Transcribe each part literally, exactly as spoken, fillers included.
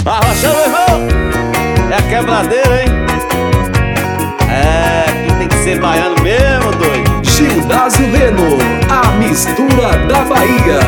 Arrocha, meu irmão! É a quebradeira, hein? É, aqui tem que ser baiano mesmo, doido. Gildásio Leno, a mistura da Bahia.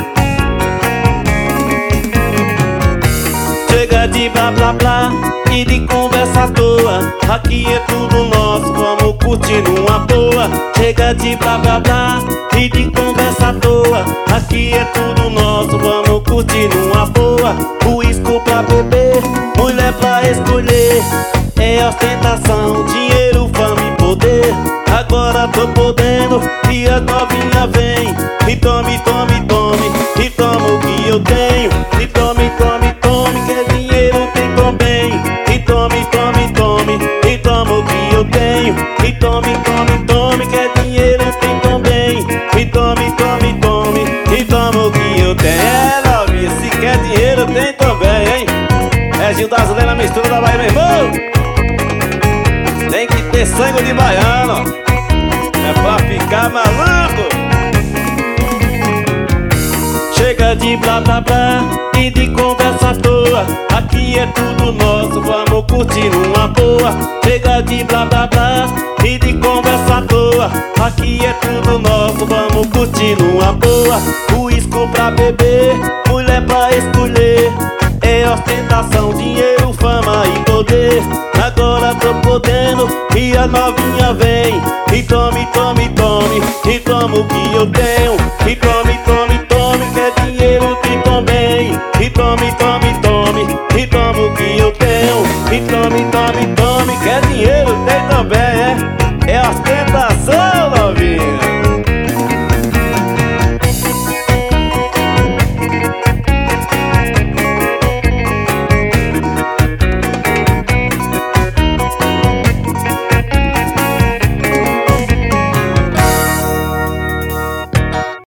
Chega de blá blá blá e de conversa à toa. Aqui é tudo nosso, vamos curtir numa boa. Chega de blá blá blá e de conversa à toa. Aqui é tudo nosso, vamos curtir numa boa. Uísque pra beber, mulher pra escolher. É ostentação, dinheiro, fama e poder. Agora tô podendo e as novinha vem. E tome, tome, tome, e toma o que eu tenho. E tome, tome, tome, que é dinheiro tem também. E tome, tome, tome, e toma o que eu tenho. E tome, tome, tome, que é dinheiro tem também. E tome, tome, tome, e toma o que eu tenho. É, novinha, se quer dinheiro tem também, hein? É Gildásio Leno, a mistura da Bahia, meu irmão. Tem que ter sangue de baiano, é pra ficar maluco. Chega de blá blá blá e de conversa à toa. Aqui é tudo nosso, vamos curtir numa boa. Chega de blá blá blá e de conversa à toa. Aqui é tudo nosso, vamos curtir numa boa. Uísque pra beber, mulher pra escolher. É ostentação, dinheiro, fama e poder. Agora tô podendo e a novinha vem. E tome, tome, tome, e toma o que eu tenho. E tome, tome, tome, que é dinheiro que também. E tome, tome,